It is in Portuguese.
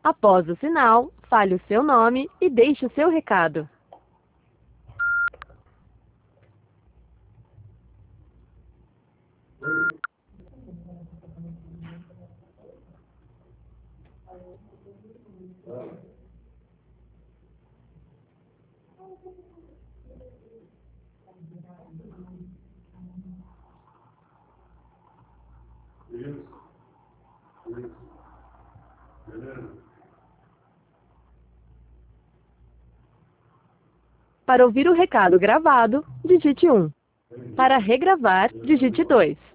Após o sinal, fale o seu nome e deixe o seu recado. Isso. Beleza? Para ouvir o recado gravado, digite 1. Para regravar, digite 2.